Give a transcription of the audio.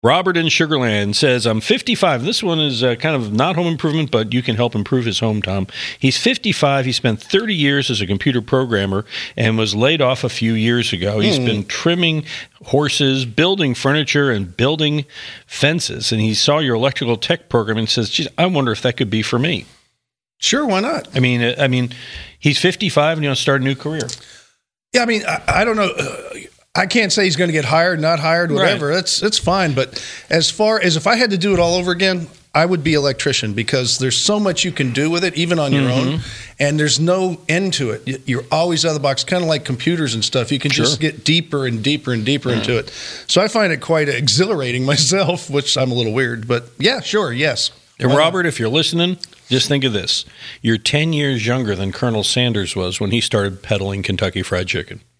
Robert in Sugarland says, I'm 55. This one is kind of not home improvement, but you can help improve his home, Tom. He's 55. He spent 30 years as a computer programmer and was laid off a few years ago. He's been trimming horses, building furniture, and building fences. And he saw your electrical tech program and says, geez, I wonder if that could be for me. Sure, why not? I mean, he's 55 and he wants to start a new career. Yeah, I mean, I don't know. I can't say he's going to get hired, not hired, whatever. Right. It's fine. But as far as if I had to do it all over again, I would be electrician because there's so much you can do with it, even on your own, and there's no end to it. You're always out of the box, kind of like computers and stuff. You can just get deeper and deeper and deeper into it. So I find it quite exhilarating myself, which I'm a little weird. But yeah, sure, yes. And Robert, if you're listening, just think of this. You're 10 years younger than Colonel Sanders was when he started peddling Kentucky Fried Chicken.